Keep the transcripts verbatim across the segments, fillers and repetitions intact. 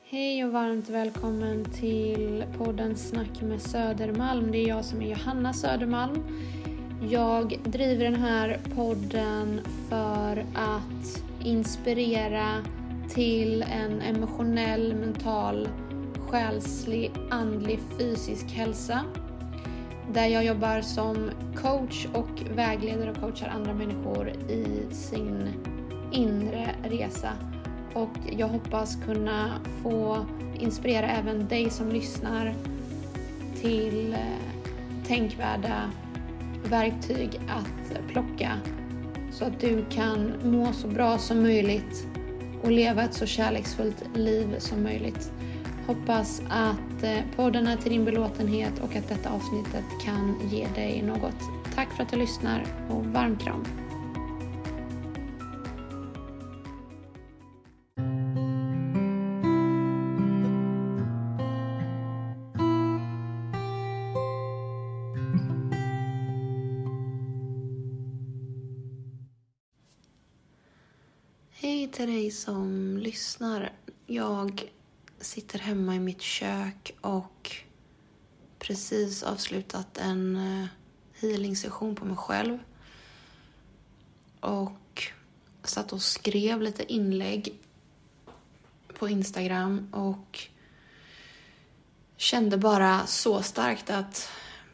Hej och varmt välkommen till podden Snack med Södermalm. Det är jag som är Johanna Södermalm. Jag driver den här podden för att inspirera till en emotionell, mental, själslig, andlig, fysisk hälsa. Där jag jobbar som coach och vägleder och coachar andra människor i sin inre resa. Och jag hoppas kunna få inspirera även dig som lyssnar till tänkvärda verktyg att plocka. Så att du kan må så bra som möjligt och leva ett så kärleksfullt liv som möjligt. Hoppas att podden är till din belåtenhet och att detta avsnittet kan ge dig något. Tack för att du lyssnar och varm kram. Hej till dig som lyssnar. Jag sitter hemma i mitt kök och precis avslutat en healing-session på mig själv. Och satt och skrev lite inlägg på Instagram och kände bara så starkt att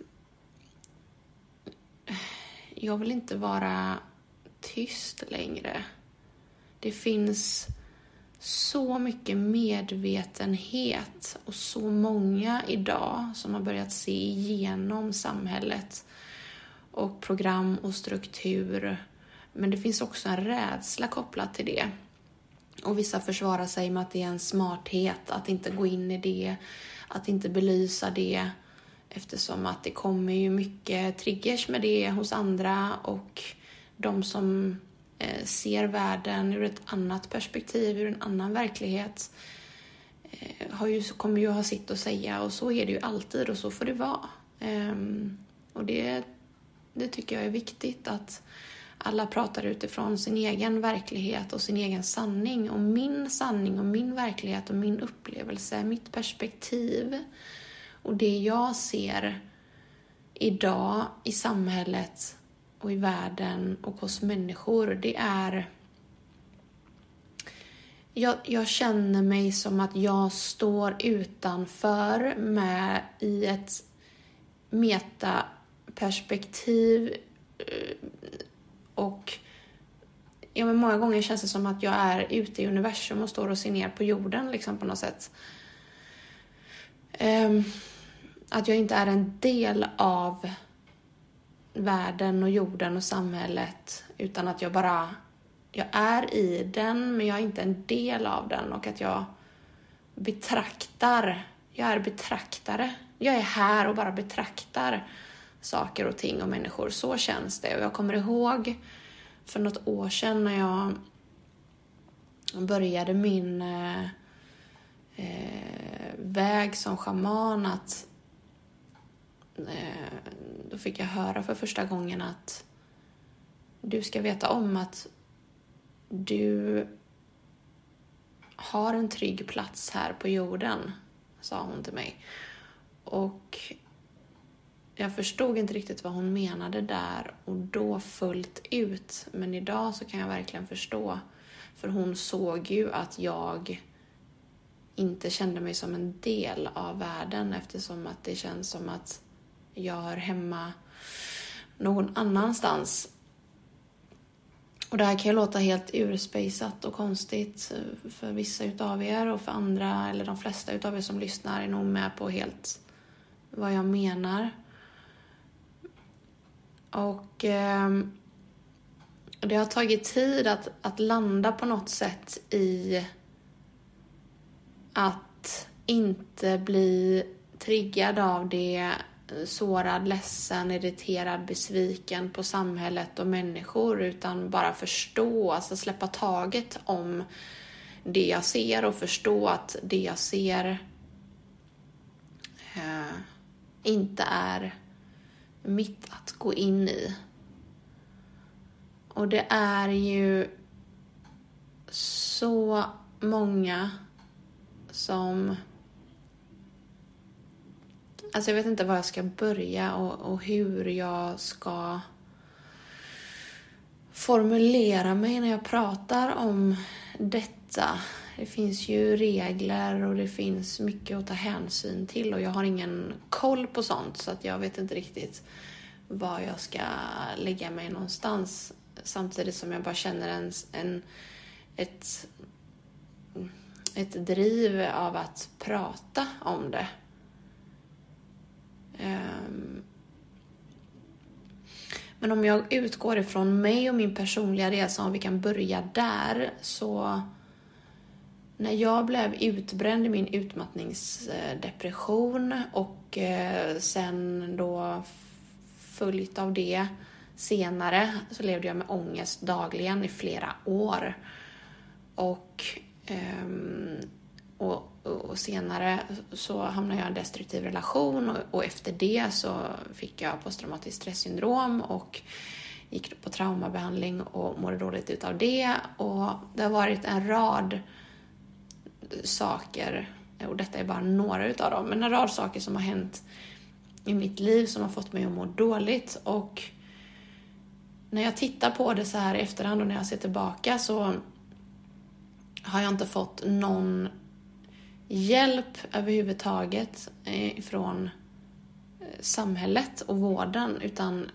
jag vill inte vara tyst längre. Det finns så mycket medvetenhet och så många idag som har börjat se igenom samhället och program och struktur. Men det finns också en rädsla kopplat till det. Och vissa försvarar sig med att det är en smarthet att inte gå in i det, att inte belysa det. Eftersom att det kommer ju mycket triggers med det hos andra och de som ser världen ur ett annat perspektiv, ur en annan verklighet, har ju, kommer ju ha sitt att säga, och så är det ju alltid och så får det vara. Och det, det tycker jag är viktigt, att alla pratar utifrån sin egen verklighet och sin egen sanning. Och min sanning och min verklighet och min upplevelse, mitt perspektiv och det jag ser idag i samhället och i världen och hos människor, det är... Jag, jag känner mig som att jag står utanför med i ett metaperspektiv och ja, men många gånger känns det som att jag är ute i universum och står och ser ner på jorden liksom, på något sätt. Um, att jag inte är en del av världen och jorden och samhället, utan att jag bara jag är i den, men jag är inte en del av den, och att jag betraktar jag är betraktare jag är här och bara betraktar saker och ting och människor. Så känns det. Och jag kommer ihåg för något år sedan när jag började min eh, väg som shaman, att då fick jag höra för första gången att du ska veta om att du har en trygg plats här på jorden, sa hon till mig. Och jag förstod inte riktigt vad hon menade där och då fullt ut. Men idag så kan jag verkligen förstå. För hon såg ju att jag inte kände mig som en del av världen, eftersom att det känns som att jag hör hemma någon annanstans. Och det här kan ju låta helt urspejsat och konstigt för vissa utav er, och för andra, eller de flesta utav er som lyssnar, är nog med på helt vad jag menar. Och eh, det har tagit tid att, att landa på något sätt i att inte bli triggad av det, sårad, ledsen, irriterad, besviken på samhället och människor, utan bara förstå, alltså släppa taget om det jag ser och förstå att det jag ser eh, inte är mitt att gå in i. Och det är ju så många som... Alltså jag vet inte var jag ska börja och, och hur jag ska formulera mig när jag pratar om detta. Det finns ju regler och det finns mycket att ta hänsyn till och jag har ingen koll på sånt, så att jag vet inte riktigt var jag ska lägga mig någonstans, samtidigt som jag bara känner en, en, ett, ett driv av att prata om det. Um, men om jag utgår ifrån mig och min personliga resa, om vi kan börja där, så när jag blev utbränd i min utmattningsdepression och eh, sen då följt av det senare så levde jag med ångest dagligen i flera år. Och, um, och, och senare så hamnade jag i en destruktiv relation och, och efter det så fick jag posttraumatiskt stresssyndrom och gick på traumabehandling och mådde dåligt utav det. Och det har varit en rad saker, och detta är bara några utav dem, men en rad saker som har hänt i mitt liv som har fått mig att må dåligt. Och när jag tittar på det så här i efterhand och när jag ser tillbaka, så har jag inte fått någon hjälp överhuvudtaget från samhället och vården, utan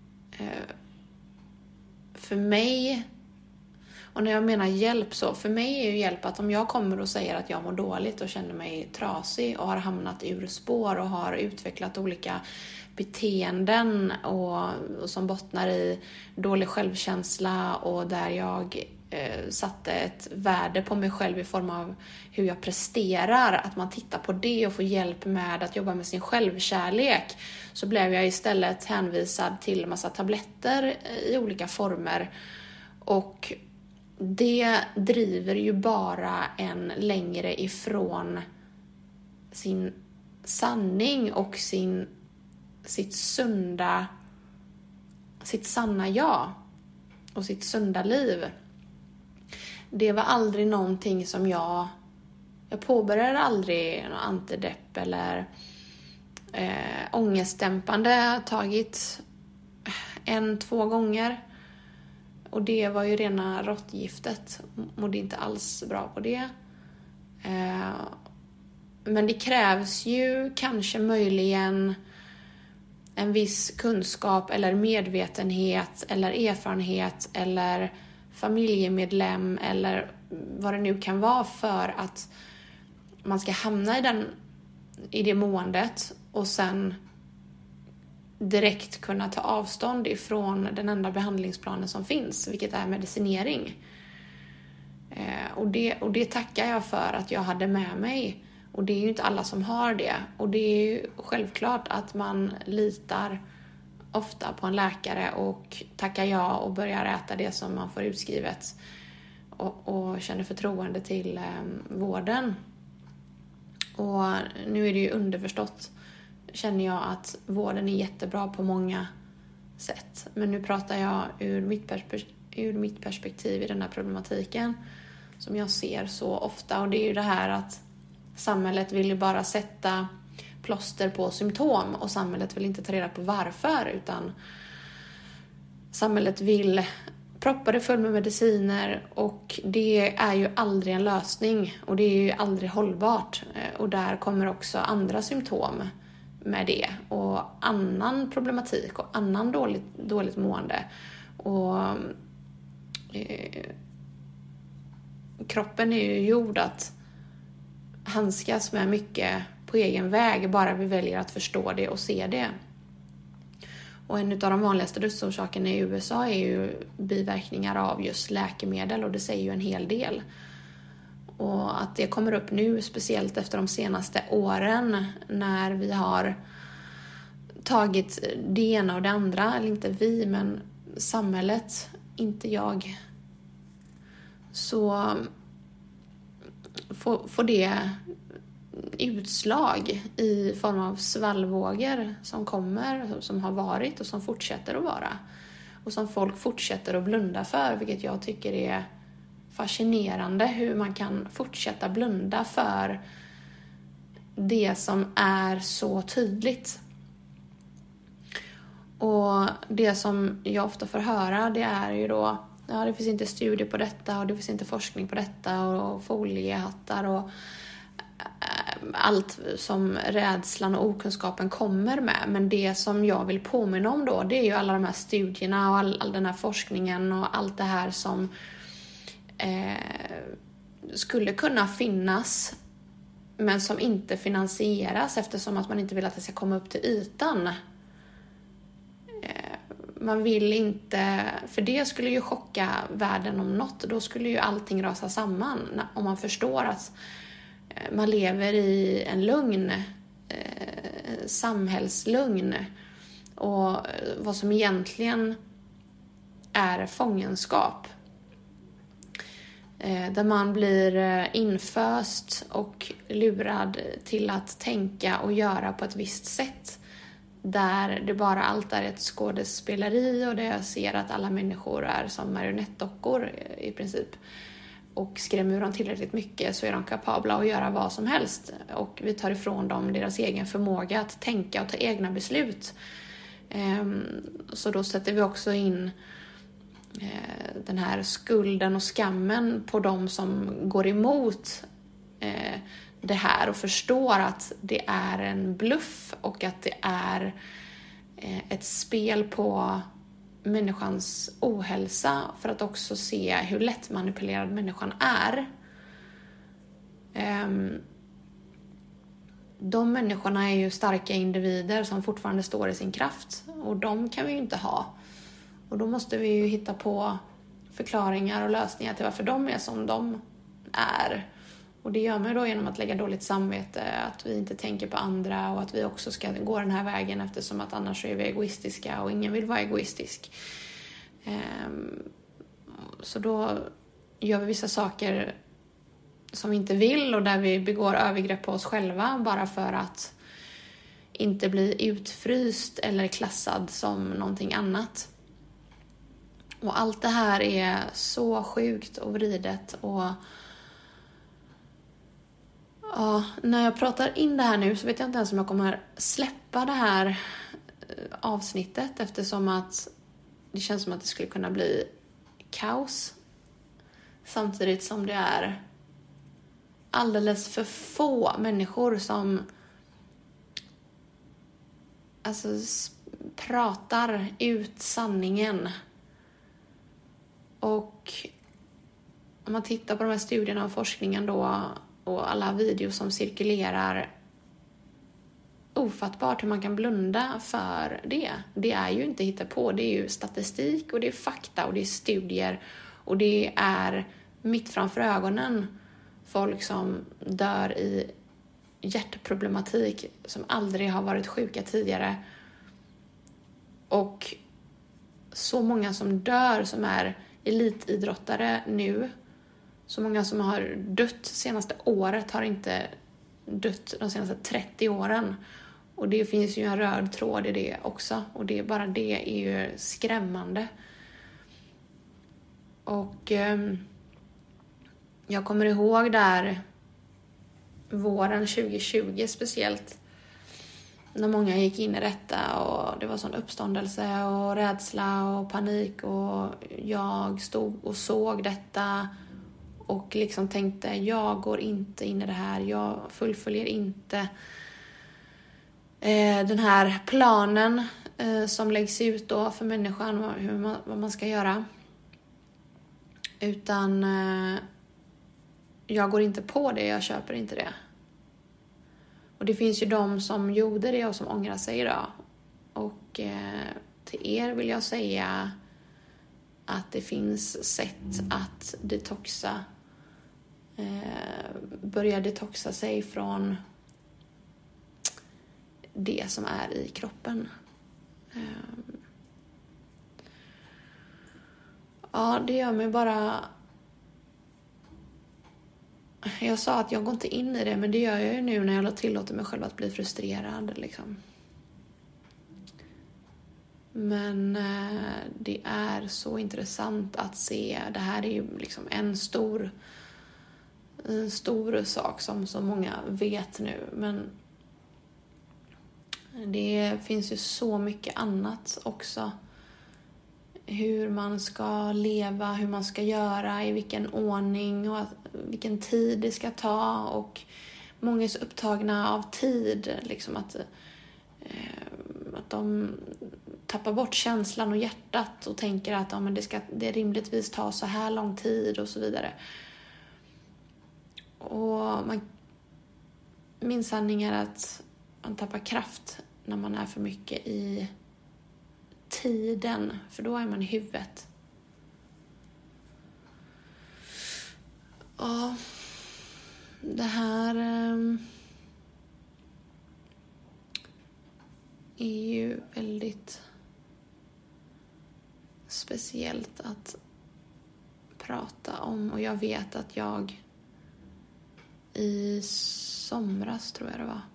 för mig, och när jag menar hjälp, så för mig är ju hjälp att om jag kommer och säger att jag mår dåligt och känner mig trasig och har hamnat ur spår och har utvecklat olika beteenden och, och som bottnar i dålig självkänsla och där jag eh, satte ett värde på mig själv i form av hur jag presterar, att man tittar på det och får hjälp med att jobba med sin självkärlek, så blev jag istället hänvisad till en massa tabletter i olika former. Och det driver ju bara en längre ifrån sin sanning och sin, sitt sunda, sitt sanna jag och sitt sunda liv. Det var aldrig någonting som jag, jag påbörjade aldrig någon antidepp eller äh, ångestdämpande. Jag har tagit en, två gånger. Och det var ju rena råttgiftet. Mådde inte alls bra på det. Eh, men det krävs ju kanske möjligen en viss kunskap eller medvetenhet eller erfarenhet eller familjemedlem eller vad det nu kan vara för att man ska hamna i, den, i det måendet och sen direkt kunna ta avstånd ifrån den enda behandlingsplanen som finns, vilket är medicinering. Eh, och, det, och det tackar jag för att jag hade med mig. Och det är ju inte alla som har det. Och det är ju självklart att man litar ofta på en läkare och tackar ja och börjar äta det som man får utskrivet och, och känner förtroende till eh, vården. Och nu är det ju underförstått, känner jag, att vården är jättebra på många sätt. Men nu pratar jag ur mitt, perspe- ur mitt perspektiv i den här problematiken som jag ser så ofta. Och det är ju det här att samhället vill ju bara sätta plåster på symptom och samhället vill inte ta reda på varför, utan samhället vill proppa det full med mediciner och det är ju aldrig en lösning och det är ju aldrig hållbart. Och där kommer också andra symptom med det och annan problematik och annan dåligt, dåligt mående. Och eh, kroppen är ju gjord att handskas med mycket på egen väg, bara vi väljer att förstå det och se det. Och en av de vanligaste dödsorsakerna i U S A är ju biverkningar av just läkemedel och det säger ju en hel del. Och att det kommer upp nu, speciellt efter de senaste åren när vi har tagit det ena och det andra, eller inte vi men samhället, inte jag, så får, får det utslag i form av svallvågor som kommer, som har varit och som fortsätter att vara och som folk fortsätter att blunda för, vilket jag tycker är fascinerande hur man kan fortsätta blunda för det som är så tydligt. Och det som jag ofta får höra, det är ju då, ja, det finns inte studier på detta och det finns inte forskning på detta och foliehattar och allt som rädslan och okunskapen kommer med. Men det som jag vill påminna om då, det är ju alla de här studierna och all, all den här forskningen och allt det här som eh, skulle kunna finnas men som inte finansieras eftersom att man inte vill att det ska komma upp till ytan. Eh, man vill inte, för det skulle ju chocka världen om något. Då skulle ju allting rasa samman om man förstår att man lever i en lugn, eh, samhällslugn och vad som egentligen är fångenskap. Eh, där man blir inföst och lurad till att tänka och göra på ett visst sätt. Där det bara allt är ett skådespeleri och där jag ser att alla människor är som marionettdockor i princip. Och skrämmer ur dem tillräckligt mycket så är de kapabla att göra vad som helst. Och vi tar ifrån dem deras egen förmåga att tänka och ta egna beslut. Så då sätter vi också in den här skulden och skammen på de som går emot det här och förstår att det är en bluff och att det är ett spel på människans ohälsa, för att också se hur lätt manipulerad människan är. De människorna är ju starka individer som fortfarande står i sin kraft och de kan vi ju inte ha. Och då måste vi ju hitta på förklaringar och lösningar till varför de är som de är. Och det gör man då genom att lägga dåligt samvete, att vi inte tänker på andra och att vi också ska gå den här vägen eftersom att annars är vi egoistiska och ingen vill vara egoistisk. Så då gör vi vissa saker som vi inte vill och där vi begår övergrepp på oss själva bara för att inte bli utfryst eller klassad som någonting annat. Och allt det här är så sjukt och vridet och ja, när jag pratar in det här nu så vet jag inte ens om jag kommer släppa det här avsnittet eftersom att det känns som att det skulle kunna bli kaos samtidigt som det är alldeles för få människor som alltså pratar ut sanningen. Och om man tittar på de här studierna och forskningen då och alla videos som cirkulerar, ofattbart hur man kan blunda för det. Det är ju inte hitta på, det är ju statistik och det är fakta och det är studier och det är mitt framför ögonen folk som dör i hjärtproblematik som aldrig har varit sjuka tidigare. Och så många som dör som är elitidrottare nu. Så många som har dött senaste året har inte dött de senaste trettio åren. Och det finns ju en röd tråd i det också. Och det, bara det är ju skrämmande. Och eh, jag kommer ihåg där våren tjugo tjugo speciellt. När många gick in i detta och det var sån uppståndelse och rädsla och panik. Och jag stod och såg detta och liksom tänkte, jag går inte in i det här. Jag fullföljer inte eh, den här planen eh, som läggs ut då för människan, hur man, vad man ska göra. Utan eh, jag går inte på det, jag köper inte det. Och det finns ju de som gjorde det och som ångrar sig idag. Och eh, till er vill jag säga att det finns sätt att detoxa. Eh, börja detoxa sig från det som är i kroppen. Eh, ja, det gör mig bara... Jag sa att jag går inte in i det, men det gör jag ju nu när jag tillåter mig själv att bli frustrerad. Liksom. Men eh, det är så intressant att se. Det här är ju liksom en stor, en stor sak som så många vet nu. Men det finns ju så mycket annat också. Hur man ska leva, hur man ska göra, i vilken ordning och att, vilken tid det ska ta. Och många är så upptagna av tid. Liksom att, eh, att de tappar bort känslan och hjärtat och tänker att ja, men det ska det rimligtvis ta så här lång tid och så vidare. Och man, min sanning är att man tappar kraft när man är för mycket i tiden, för då är man i huvudet. Ja, det här eh, är ju väldigt speciellt att prata om, och jag vet att jag i somras, tror jag det var,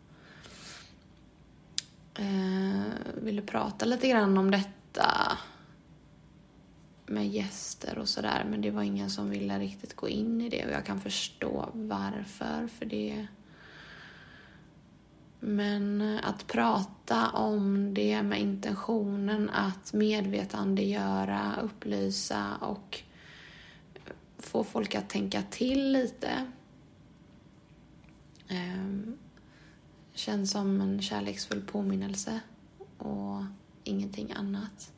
eh, ville prata lite grann om detta med gäster och sådär, men det var ingen som ville riktigt gå in i det, och jag kan förstå varför, för det. Men att prata om det med intentionen att medvetandegöra, upplysa och få folk att tänka till lite eh, känns som en kärleksfull påminnelse och ingenting annat.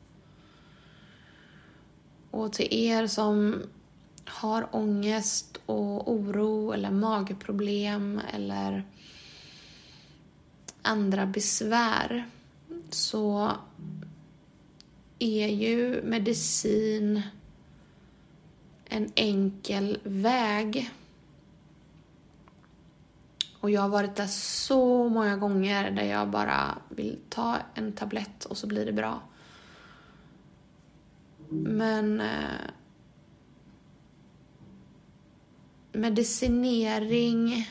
Och till er som har ångest och oro eller magproblem eller andra besvär, så är ju medicin en enkel väg. Och jag har varit där så många gånger där jag bara vill ta en tablett och så blir det bra. Men eh, medicinering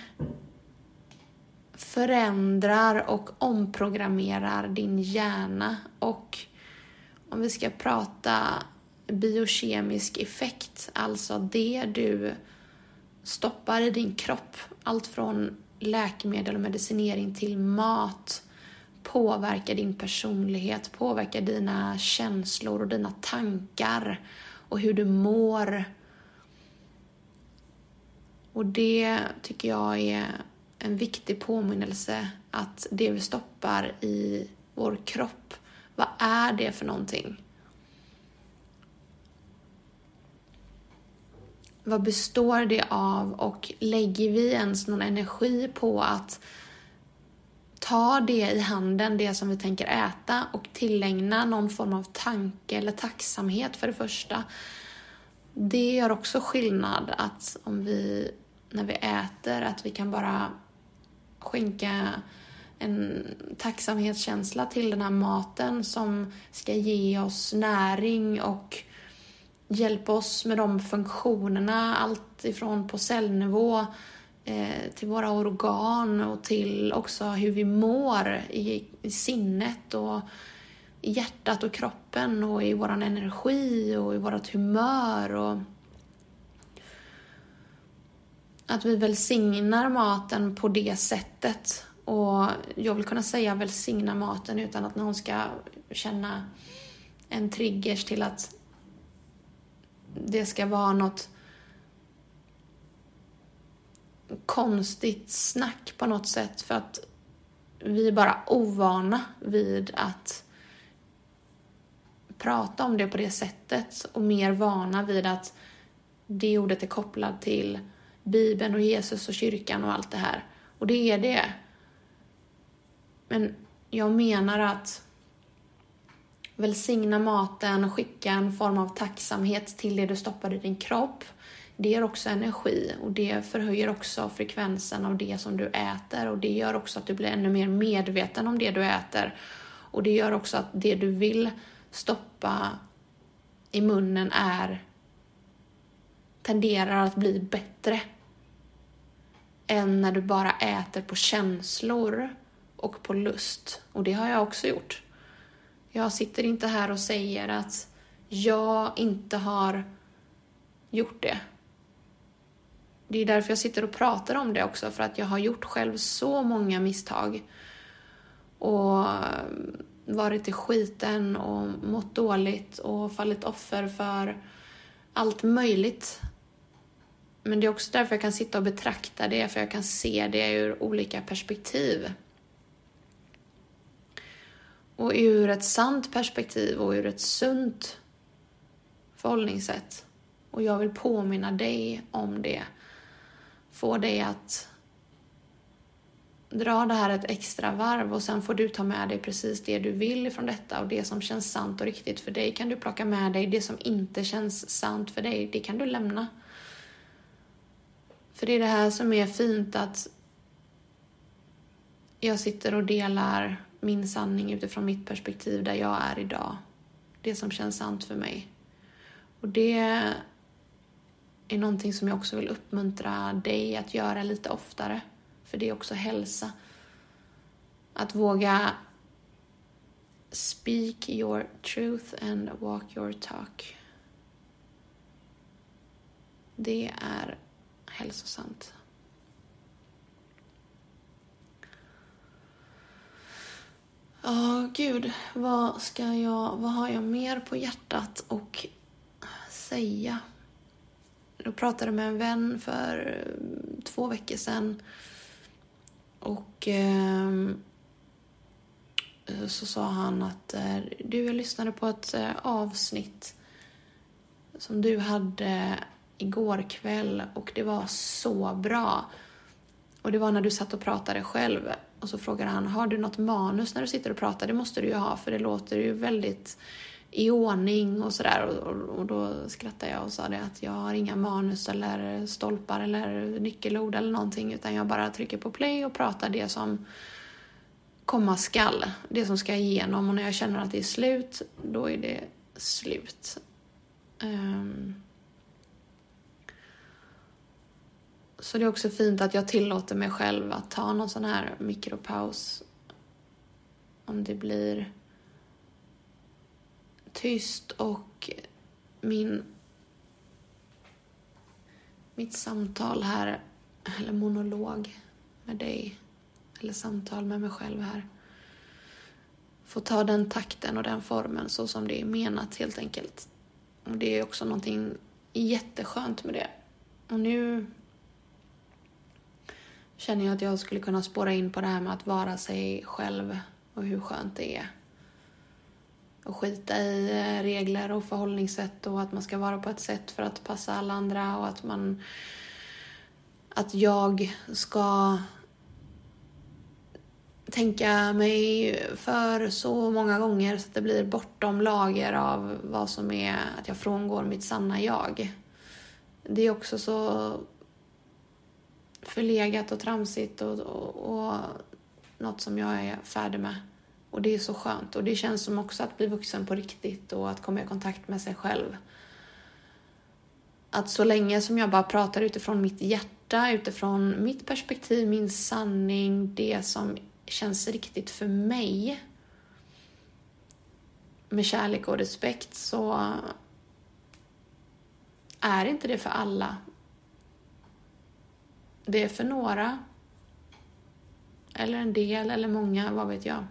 förändrar och omprogrammerar din hjärna. Och om vi ska prata biokemisk effekt, alltså det du stoppar i din kropp, allt från läkemedel och medicinering till mat, påverkar din personlighet, påverkar dina känslor och dina tankar och hur du mår. Och det tycker jag är en viktig påminnelse, att det vi stoppar i vår kropp, vad är det för någonting? Vad består det av, och lägger vi ens någon energi på att ta det i handen, det som vi tänker äta, och tillägna någon form av tanke eller tacksamhet för det första? Det gör också skillnad, att om vi, när vi äter, att vi kan bara skänka en tacksamhetskänsla till den här maten som ska ge oss näring och hjälpa oss med de funktionerna, allt ifrån på cellnivå eh, till våra organ och till också hur vi mår i, i sinnet och i hjärtat och kroppen och i våran energi och i vårat humör, och att vi välsignar maten på det sättet. Och jag vill kunna säga välsigna maten utan att någon ska känna en triggers till att det ska vara något konstigt snack på något sätt, för att vi är bara ovana vid att prata om det på det sättet, och mer vana vid att det ordet är kopplat till Bibeln och Jesus och kyrkan och allt det här. Och det är det. Men jag menar att välsigna maten, skicka en form av tacksamhet till det du stoppar i din kropp. Det ger också energi, och det förhöjer också frekvensen av det som du äter, och det gör också att du blir ännu mer medveten om det du äter, och det gör också att det du vill stoppa i munnen är tenderar att bli bättre än när du bara äter på känslor och på lust. Och det har jag också gjort. Jag sitter inte här och säger att jag inte har gjort det. Det är därför jag sitter och pratar om det också. För att jag har gjort själv så många misstag. Och varit i skiten och mått dåligt och fallit offer för allt möjligt. Men det är också därför jag kan sitta och betrakta det. För jag kan se det ur olika perspektiv. Och ur ett sant perspektiv och ur ett sunt förhållningssätt. Och jag vill påminna dig om det. Få dig att dra det här ett extra varv och sen får du ta med dig precis det du vill från detta. Och det som känns sant och riktigt för dig kan du plocka med dig. Det som inte känns sant för dig, det kan du lämna. För det är det här som är fint, att jag sitter och delar min sanning utifrån mitt perspektiv där jag är idag. Det som känns sant för mig. Och det är någonting som jag också vill uppmuntra dig att göra lite oftare. För det är också hälsa. Att våga speak your truth and walk your talk. Det är hälsosamt. Ja, oh, gud. Vad ska jag, vad har jag mer på hjärtat och säga? Jag pratade med en vän för två veckor sedan. Och eh, så sa han att eh, du, jag lyssnade på ett eh, avsnitt som du hade igår kväll och det var så bra. Och det var när du satt och pratade själv. Och så frågade han, har du något manus när du sitter och pratar? Det måste du ju ha, för det låter ju väldigt i ordning och sådär. Och, och, och då skrattade jag och sa det att jag har inga manus eller stolpar eller nyckelord eller någonting. Utan jag bara trycker på play och pratar det som komma skall. Det som ska igenom. Och när jag känner att det är slut, då är det slut. Um, Så det är också fint att jag tillåter mig själv att ta någon sån här mikropaus. Om det blir tyst och min mitt samtal här, eller monolog med dig, eller samtal med mig själv här, får ta den takten och den formen så som det är menat helt enkelt. Och det är också någonting jätteskönt med det. Och nu känner jag att jag skulle kunna spåra in på det här med att vara sig själv och hur skönt det är. Och skita i regler och förhållningssätt och att man ska vara på ett sätt för att passa alla andra och att man att jag ska tänka mig för så många gånger så att det blir bortom lager av vad som är att jag frångår mitt sanna jag. Det är också så förlegat och tramsigt och, och, och något som jag är färdig med. Och det är så skönt. Och det känns som också att bli vuxen på riktigt och att komma i kontakt med sig själv. Att så länge som jag bara pratar utifrån mitt hjärta, utifrån mitt perspektiv, min sanning, det som känns riktigt för mig, med kärlek och respekt, så är inte det för alla. Det är för några, eller en del, eller många, vad vet jag.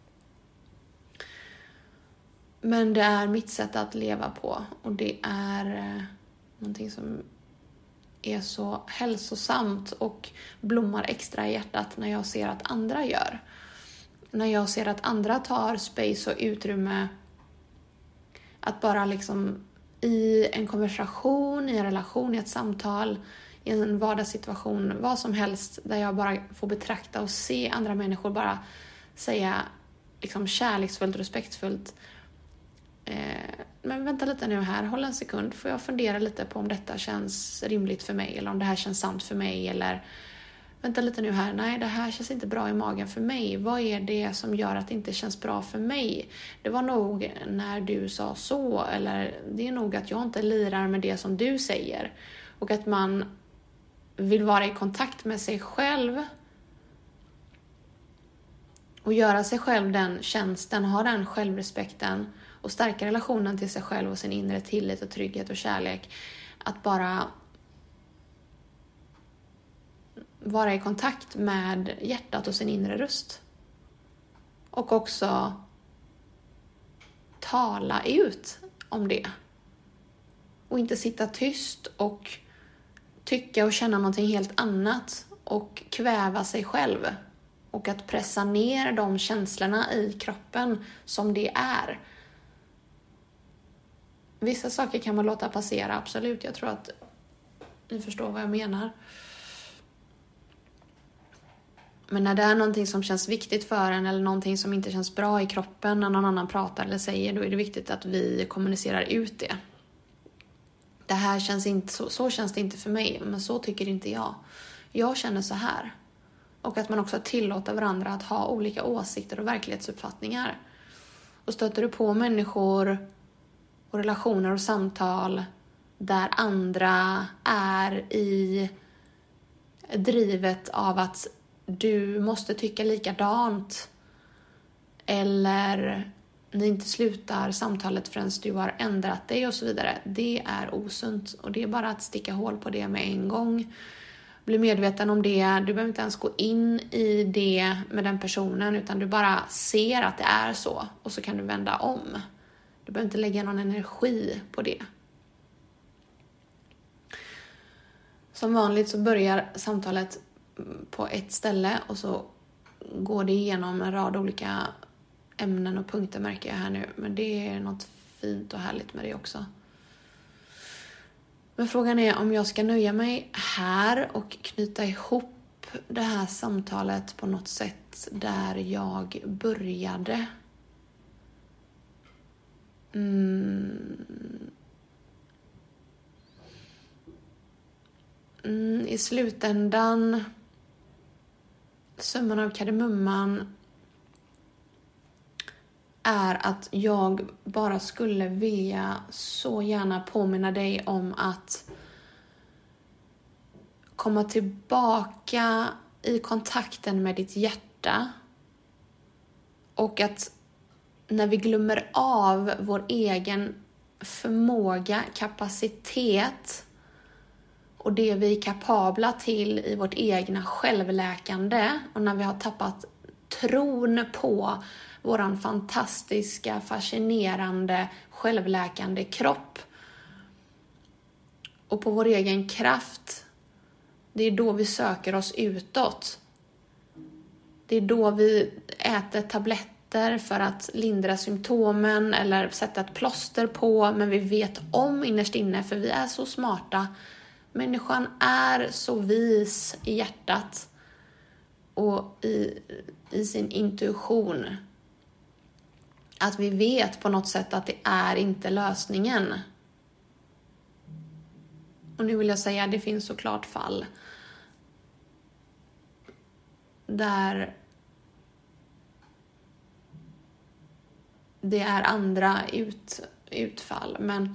Men det är mitt sätt att leva på. Och det är eh, någonting som är så hälsosamt och blommar extra i hjärtat när jag ser att andra gör. När jag ser att andra tar space och utrymme att bara liksom i en konversation, i en relation, i ett samtal, i en vardagssituation, vad som helst, där jag bara får betrakta och se andra människor bara säga liksom kärleksfullt, respektfullt. Eh, men vänta lite nu här, håll en sekund, får jag fundera lite på om detta känns rimligt för mig eller om det här känns sant för mig, eller vänta lite nu här, nej det här känns inte bra i magen för mig, vad är det som gör att det inte känns bra för mig? Det var nog när du sa så, eller det är nog att jag inte lirar med det som du säger. Och att man vill vara i kontakt med sig själv Och göra sig själv den tjänsten, ha den självrespekten och stärka relationen till sig själv och sin inre tillit och trygghet och kärlek. Att bara vara i kontakt med hjärtat och sin inre röst. Och också tala ut om det. Och inte sitta tyst och tycka och känna någonting helt annat. Och kväva sig själv. Och att pressa ner de känslorna i kroppen som det är. Vissa saker kan man låta passera, absolut. Jag tror att ni förstår vad jag menar. Men när det är någonting som känns viktigt för en eller någonting som inte känns bra i kroppen när någon annan pratar eller säger, då är det viktigt att vi kommunicerar ut det. Det här känns inte, så, så känns det inte för mig, men så tycker inte jag. Jag känner så här. Och att man också tillåter varandra att ha olika åsikter och verklighetsuppfattningar. Och stöter du på människor och relationer och samtal där andra är i drivet av att du måste tycka likadant eller ni inte slutar samtalet förrän du har ändrat dig och så vidare. Det är osunt och det är bara att sticka hål på det med en gång. Bli medveten om det. Du behöver inte ens gå in i det med den personen utan du bara ser att det är så och så kan du vända om. Du behöver inte lägga någon energi på det. Som vanligt så börjar samtalet på ett ställe och så går det igenom en rad olika ämnen och punkter märker jag här nu. Men det är något fint och härligt med det också. Men frågan är om jag ska nöja mig här och knyta ihop det här samtalet på något sätt där jag började. Mm. Mm, I slutändan, summan av kardemumman är att jag bara skulle vilja så gärna påminna dig om att komma tillbaka i kontakten med ditt hjärta. Och att när vi glömmer av vår egen förmåga, kapacitet och det vi är kapabla till i vårt egna självläkande och när vi har tappat tron på våran fantastiska, fascinerande, självläkande kropp och på vår egen kraft, det är då vi söker oss utåt. Det är då vi äter tabletter för att lindra symptomen eller sätta ett plåster på, men vi vet om innerst inne, för vi är så smarta. Människan är så vis i hjärtat och i, i sin intuition att vi vet på något sätt att det är inte lösningen. Och nu vill jag säga att det finns såklart fall där det är andra ut, utfall. Men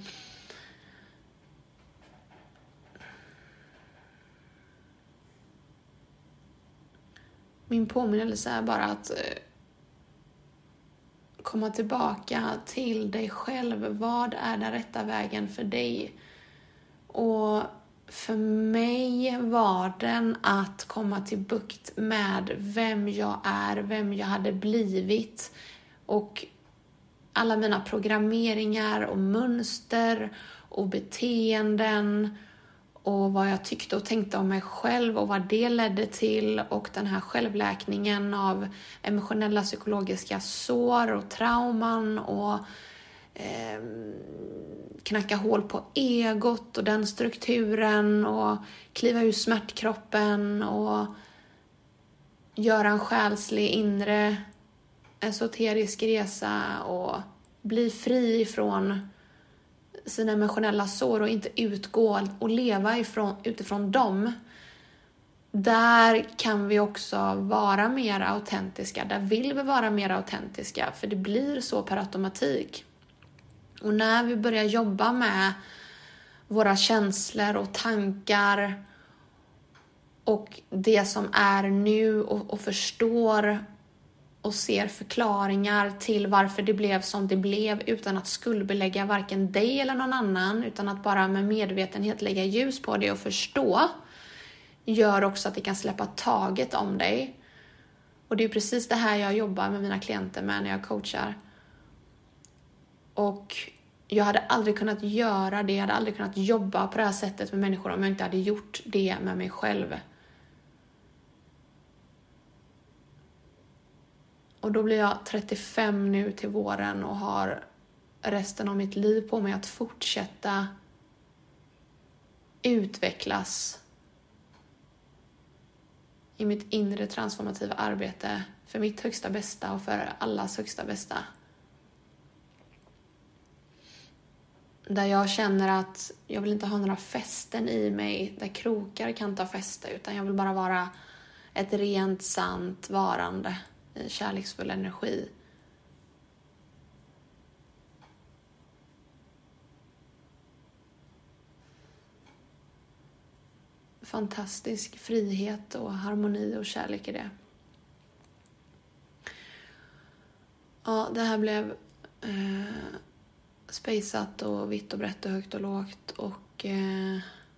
min påminnelse är bara att komma tillbaka till dig själv. Vad är den rätta vägen för dig? Och för mig var den att komma till bukt med vem jag är, vem jag hade blivit och alla mina programmeringar och mönster och beteenden och vad jag tyckte och tänkte om mig själv och vad det ledde till och den här självläkningen av emotionella psykologiska sår och trauman och eh, knacka hål på egot och den strukturen och kliva ur smärtkroppen och göra en själslig inre esoterisk resa och bli fri från sina emotionella sår och inte utgå och leva ifrån, utifrån dem. Där kan vi också vara mer autentiska. Där vill vi vara mer autentiska. För det blir så per automatik. Och när vi börjar jobba med våra känslor och tankar och det som är nu och, och förstår och ser förklaringar till varför det blev som det blev utan att skuldbelägga varken dig eller någon annan, utan att bara med medvetenhet lägga ljus på det och förstå, gör också att det kan släppa taget om dig. Och det är precis det här jag jobbar med mina klienter med när jag coachar. Och jag hade aldrig kunnat göra det, jag hade aldrig kunnat jobba på det här sättet med människor om jag inte hade gjort det med mig själv. Och då blir jag trettiofem nu till våren och har resten av mitt liv på mig att fortsätta utvecklas i mitt inre transformativa arbete för mitt högsta bästa och för allas högsta bästa. Där jag känner att jag vill inte ha några fästen i mig där krokar kan ta fäste, utan jag vill bara vara ett rent, sant varande i kärleksfull energi. Fantastisk frihet och harmoni och kärlek i det. Ja, det här blev eh, spejsat och vitt och brett och högt och lågt. Och eh,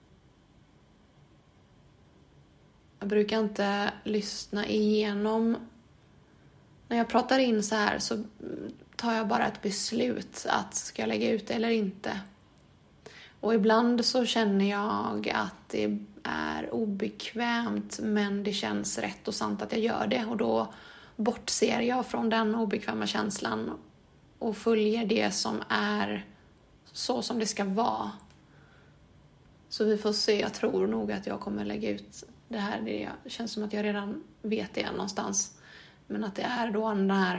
jag brukar inte lyssna igenom. När jag pratar in så här så tar jag bara ett beslut att ska jag lägga ut det eller inte. Och ibland så känner jag att det är obekvämt, men det känns rätt och sant att jag gör det. Och då bortser jag från den obekväma känslan och följer det som är så som det ska vara. Så vi får se, jag tror nog att jag kommer lägga ut det här. Det känns som att jag redan vet det någonstans. Men att det är då den här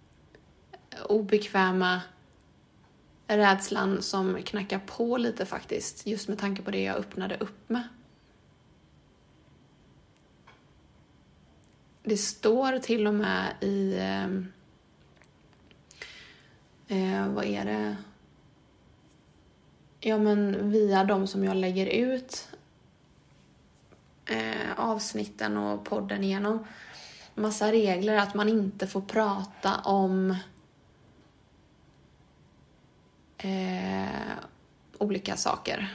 obekväma rädslan som knackar på lite faktiskt. Just med tanke på det jag öppnade upp med. Det står till och med i... Eh, eh, vad är det? Ja, men via de som jag lägger ut eh, avsnitten och podden igenom. Massa regler att man inte får prata om eh, olika saker.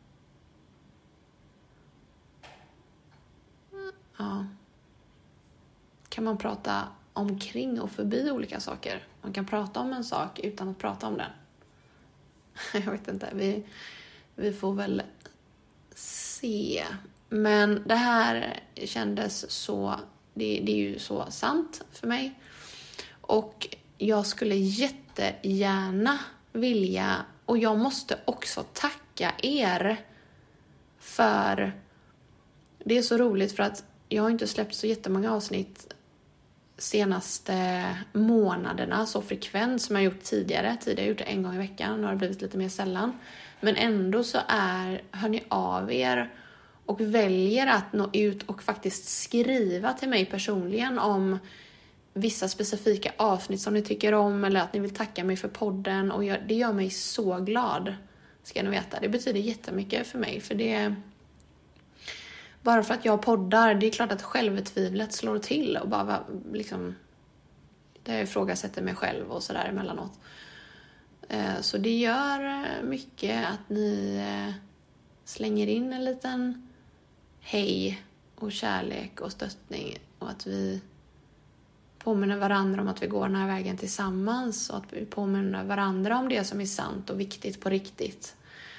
Ja. Kan man prata omkring och förbi olika saker? Man kan prata om en sak utan att prata om den. Jag vet inte. Vi, vi får väl se. Men det här kändes så... Det, det är ju så sant för mig. Och jag skulle jättegärna vilja... Och jag måste också tacka er för... Det är så roligt för att jag har inte släppt så jättemånga avsnitt senaste månaderna så frekvent som jag gjort tidigare. Tidigare har jag gjort det en gång i veckan. Nu har det blivit lite mer sällan. Men ändå så är, hör ni av er och väljer att nå ut och faktiskt skriva till mig personligen om vissa specifika avsnitt som ni tycker om eller att ni vill tacka mig för podden. Och jag, det gör mig så glad, ska ni veta. Det betyder jättemycket för mig, för det... Bara för att jag poddar, det är klart att självtvivlet slår till och bara liksom, där jag ifrågasätter mig själv och sådär emellanåt. Så det gör mycket att ni slänger in en liten hej och kärlek och stöttning och att vi påminner varandra om att vi går den här vägen tillsammans och att vi påminner varandra om det som är sant och viktigt på riktigt.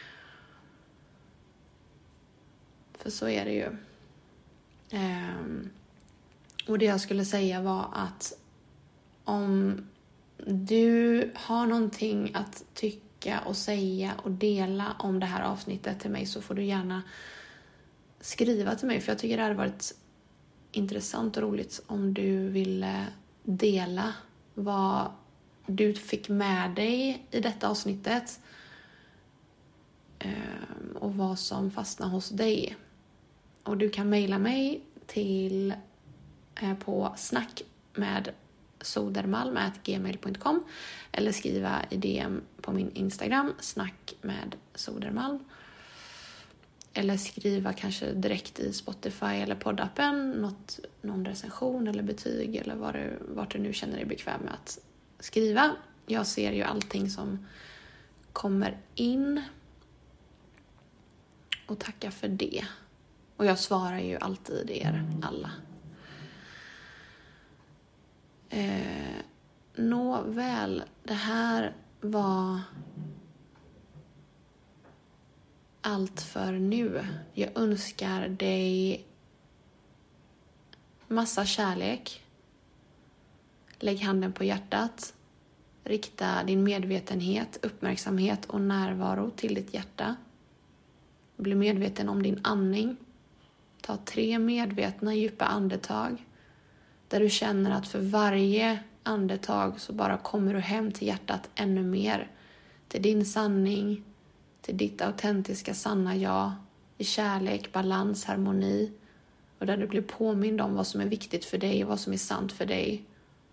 För så är det ju. Um, och det jag skulle säga var att om du har någonting att tycka och säga och dela om det här avsnittet till mig, så får du gärna skriva till mig. För jag tycker det hade varit intressant och roligt om du ville dela vad du fick med dig i detta avsnittet. Um, och vad som fastnar hos dig. Och du kan mejla mig till eh, på snack med sodermalm at gmail punkt com eller skriva i D M på min Instagram snack med sodermalm. Eller skriva kanske direkt i Spotify eller poddappen. Något, någon recension eller betyg. Eller vad du, vart du nu känner dig bekväm med att skriva. Jag ser ju allting som kommer in. Och tackar för det. Och jag svarar ju alltid er alla. Eh, Nåväl, det här var allt för nu. Jag önskar dig massa kärlek. Lägg handen på hjärtat. Rikta din medvetenhet, uppmärksamhet och närvaro till ditt hjärta. Bli medveten om din andning. Ta tre medvetna djupa andetag. Där du känner att för varje andetag så bara kommer du hem till hjärtat ännu mer. Till din sanning, till ditt autentiska sanna jag. I kärlek, balans, harmoni. Och där du blir påmind om vad som är viktigt för dig och vad som är sant för dig.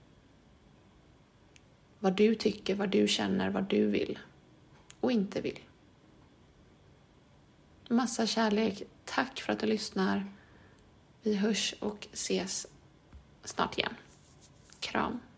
Vad du tycker, vad du känner, vad du vill och inte vill. Massa kärlek. Tack för att du lyssnar. Vi hörs och ses snart igen. Kram.